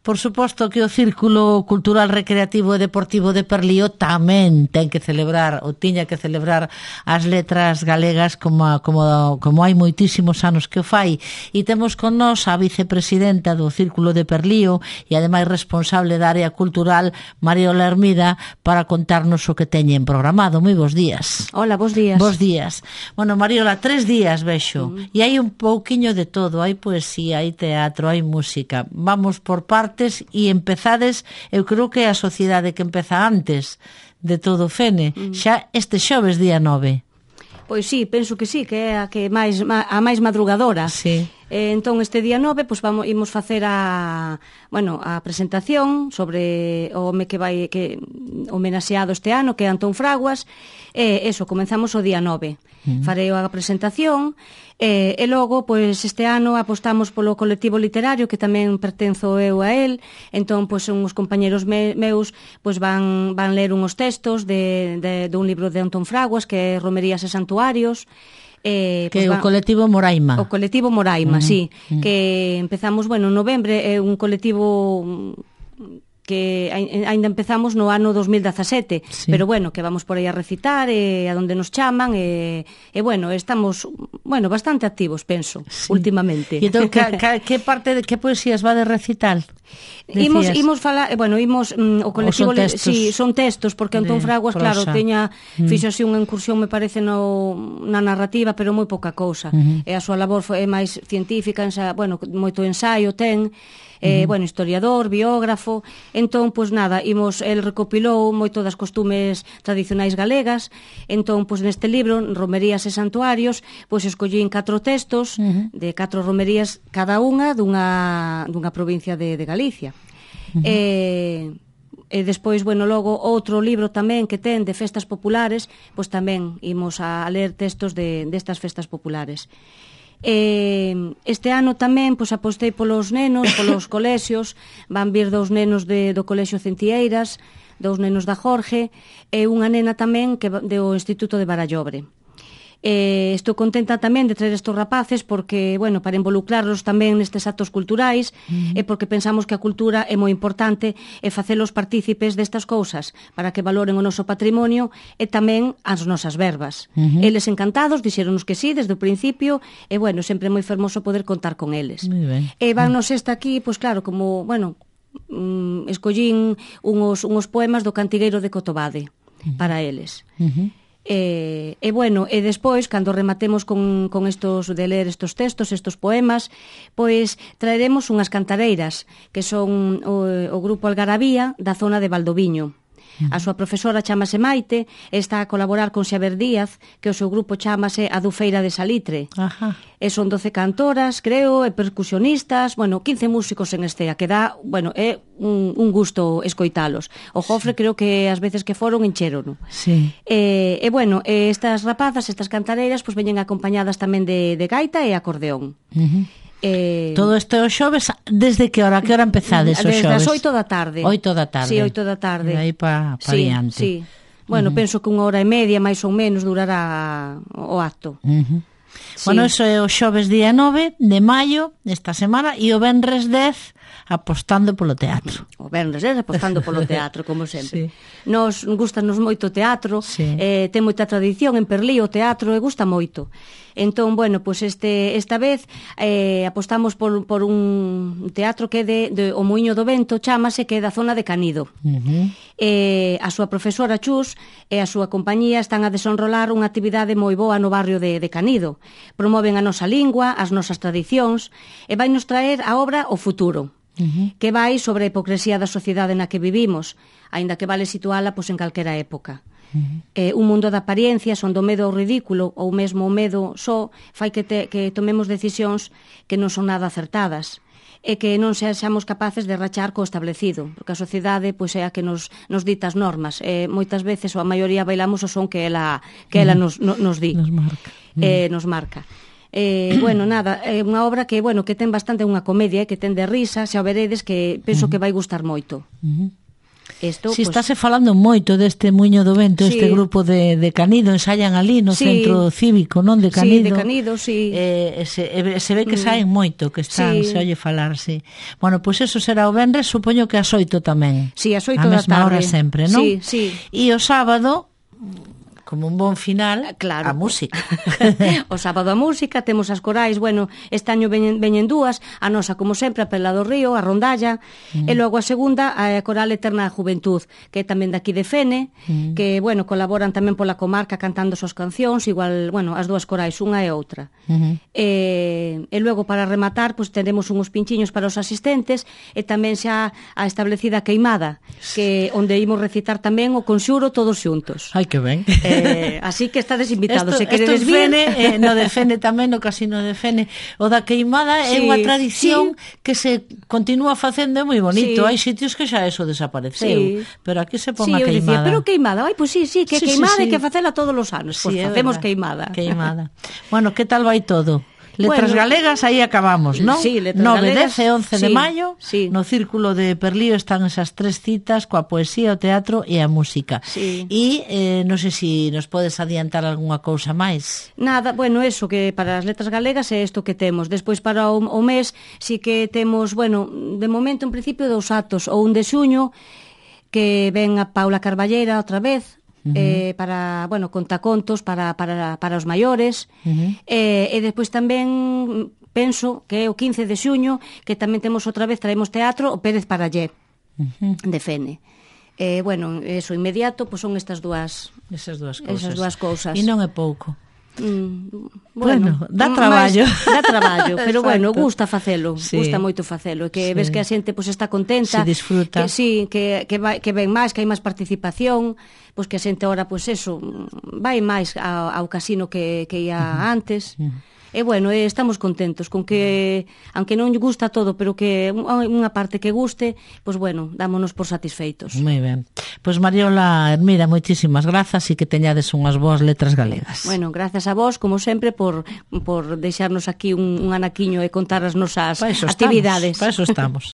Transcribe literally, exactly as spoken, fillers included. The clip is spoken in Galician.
Por suposto que o Círculo Cultural Recreativo e Deportivo de Perlío tamén ten que celebrar, ou tiña que celebrar as letras galegas como, como, como hai moitísimos anos que o fai. E temos con nós a vicepresidenta do Círculo de Perlío e ademais responsable da área cultural, Mariola Hermida, para contarnos o que teñen programado. Moi bons días. Hola, bons días. Bos días. Bueno, Mariola, tres días vexo, mm. e hai un pouquiño de todo, hai poesía, hai teatro, hai música. Vamos por parte e empezades, eu creo que é a sociedade que empeza antes de todo o Fene, mm. xa este xoves día nove. Pois sí, penso que sí, que é a que máis a máis madrugadora. Sí. Eh, entón este día nove, pois vamos imos facer a, bueno, a presentación sobre o home que vai que homenaxeado este ano, que é Antón Fraguas. E eh, eso, comenzamos o día nove. Mm. Farei a presentación. E, e logo, pois, este ano apostamos polo colectivo literario, que tamén pertenzo eu a él. Entón, pois, uns compañeros me, meus pois van, van ler unhos textos de, de, de un libro de Antón Fraguas, que é Romerías e Santuarios. Eh, que é pues, o colectivo Moraima. O colectivo Moraima, uh-huh. sí. Uh-huh. Que empezamos, bueno, en novembre, é un colectivo que ainda empezamos no ano dos mil dezasete, sí. Pero bueno, que vamos por aí a recitar e a donde nos chaman e, e bueno, estamos bueno, bastante activos, penso, sí. Últimamente. E entón, que, que parte de que poesías va de recital? Imos, imos falar, bueno, imos mm, o colectivo, son textos, sí, son textos, porque Antón Fraguas, claro, teña mm. fixo así unha incursión, me parece, no, na narrativa, pero moi pouca cousa. Uh-huh. E a súa labor foi máis científica, ensa, bueno, moito ensaio ten. Eh, uh-huh. Bueno, historiador, biógrafo. Entón, pois nada, imos, el recopilou moito das costumes tradicionais galegas. Entón, pois neste libro, Romerías e Santuarios, pois escollín catro textos, uh-huh. de catro romerías cada unha dunha, dunha provincia de, de Galicia. Uh-huh. E, e despois, bueno, logo outro libro tamén que ten de festas populares, pois tamén imos a ler textos de destas festas populares. Eh, este ano tamén pois, apostei polos nenos, polos colexios. Van vir dous nenos de, do Colexio Centieiras, dous nenos da Jorge e unha nena tamén que do Instituto de Barallobre. Eh, estou contenta tamén de traer estes rapaces porque, bueno, para involucrarlos tamén nestes actos culturais, uh-huh. e porque pensamos que a cultura é moi importante e facelos partícipes destas cousas para que valoren o noso patrimonio e tamén as nosas verbas. Uh-huh. Eles encantados, dixéronos que sí desde o principio e, bueno, sempre moi fermoso poder contar con eles. Muy ben. E vannos esta aquí, pois claro, como, bueno, mm, escollín unhos, unhos poemas do Cantigueiro de Cotobade, uh-huh. para eles. Uh-huh. E, e bueno, e despois, cando rematemos con, con estos de ler estos textos, estos poemas, pois traeremos unhas cantareiras que son o, o grupo Algarabía da zona de Valdoviño. A súa profesora chamase Maite e está a colaborar con Xaver Díaz, que o seu grupo chamase A Dufeira de Salitre. Ajá. E son doce cantoras, creo, e percusionistas, bueno, quince músicos en estea, que dá, bueno, é un, un gusto escoitalos. O Jofre, sí. Creo que as veces que foron encherono. Sí. E, e bueno, estas rapazas, estas cantareiras, pois veñen acompañadas tamén de, de gaita e acordeón. Uh-huh. Eh, Todo isto o xoves, desde que hora? Que hora empezades o xoves? Desde as oito da tarde. Oito da tarde. Sí, oito da tarde. E aí pa, pa sí, diante. Sí, bueno, uh-huh. penso que unha hora e media, máis ou menos, durará o acto. Uh-huh. Sí. Bueno, eso é o xoves día nove de maio, esta semana, e o venres dez apostando polo teatro. O venres dez apostando polo teatro, como sempre. Sí. Nos gustanos moito o teatro, sí. eh, ten moita tradición en Perlío o teatro e gusta moito. Entón, bueno, pois pues este esta vez eh, apostamos por, por un teatro que é de, de o Muiño do Vento, chámase, que é da zona de Canido. Uh-huh. Eh, a súa profesora Chus e a súa compañía están a desenrolar unha actividade moi boa no barrio de, de Canido. Promoven a nosa lingua, as nosas tradicións e vai nos traer a obra O Futuro. Uh-huh. Que vai sobre a hipocresía da sociedade na que vivimos, aínda que vale situala pois, en calquera época. Uh-huh. Eh, un mundo de apariencias onde o medo ao ridículo ou mesmo o medo só fai que, te, que tomemos decisións que non son nada acertadas e que non sexamos capaces de rachar co establecido, porque a sociedade pois, é a que nos, nos dita as normas e moitas veces ou a maioría bailamos o son que ela, que ela uh-huh. nos, no, nos di nos marca, eh, nos marca. Eh, bueno, nada, é unha obra que, bueno, que ten bastante unha comedia, eh, que ten de risa, xa o veredes, que penso uh-huh. que vai gustar moito. Uh-huh. Esto, si, pues... estáse falando moito deste Muiño do Vento, sí. Este grupo de, de Canido, ensayan ali no sí. Centro Cívico, non? De Canido. Sí, de Canido, sí. Eh, se, eh, se ve que saen moito, que están, sí. Se oye falar, sí. Bueno, pois pues eso será o venres, supoño que ás oito tamén. Sí, ás oito da tarde. A mesma hora sempre, non? Sí, sí. E o sábado... como un bon final, claro, a música. O sábado a música, temos as corais, bueno, este año veñen, veñen dúas, a nosa, como sempre, a Pela do Río, a Rondalla, mm. e logo a segunda, a Coral Eterna Juventud, que é tamén daqui de Fene, mm. que, bueno, colaboran tamén pola comarca cantando as cancións, igual, bueno, as dúas corais, unha e outra. Mm-hmm. E, e logo, para rematar, pues, teremos uns pinchiños para os asistentes, e tamén xa a establecida queimada, que onde imos recitar tamén o conxuro todos xuntos. Ai, que ben. Eh, así que estades invitados. Esto, se queredes esto vir, Fene, eh, no de Fene tamén, no casino de Fene, o da queimada sí, é unha tradición sí. que se continúa facendo, é moi bonito. Sí. Hai sitios que xa eso desapareceu, sí. pero aquí se pon sí, a queimada. Decía, pero queimada, ai, pois pues sí, sí, que sí, queimada sí, sí. e que facela todos os anos. Pois pues sí, facemos queimada. Queimada. Bueno, que tal vai todo? Letras bueno, Galegas, aí acabamos, non? Sí, Letras nove, Galegas. dez e once sí, de maio, sí. No Círculo de Perlío están esas tres citas coa poesía, o teatro e a música. Sí. E eh, non sei se si nos podes adiantar algunha cousa máis. Nada, bueno, eso, que para as Letras Galegas é isto que temos. Despois para o, o mes, si que temos, bueno, de momento en principio dous actos, ou un de xuño, que ven a Paula Carballera outra vez, Uh-huh. eh, para, bueno, contacontos para, para, para os maiores, uh-huh. eh, e despois tamén penso que é o quince de xuño que tamén temos outra vez, traemos teatro o Pérez Parallé, uh-huh. de Fene. Eh, bueno, eso inmediato, pois son estas dúas esas dúas cousas. Esas dúas cousas. E non é pouco. Mm, bueno, bueno, dá traballo. Máis, dá traballo, pero bueno, gusta facelo, sí. Gusta moito facelo, que sí. Ves que a xente pois pues, está contenta, se disfruta. Que sí, que que vai, que ven máis, que hai máis participación, pois pues, que a xente ahora pois pues, eso, vai máis ao, ao casino que que ia uh-huh. antes. Uh-huh. E bueno, eh, estamos contentos con que, aunque non lle gusta todo, pero que unha parte que guste, pois pues bueno, dámonos por satisfeitos. Moi ben. Pois pues Mariola Hermida, moitísimas grazas e que teñades unhas boas letras galegas. Bueno, gracias a vos, como sempre, por, por deixarnos aquí un, un anaquiño e contar as nosas pa actividades. Para eso estamos.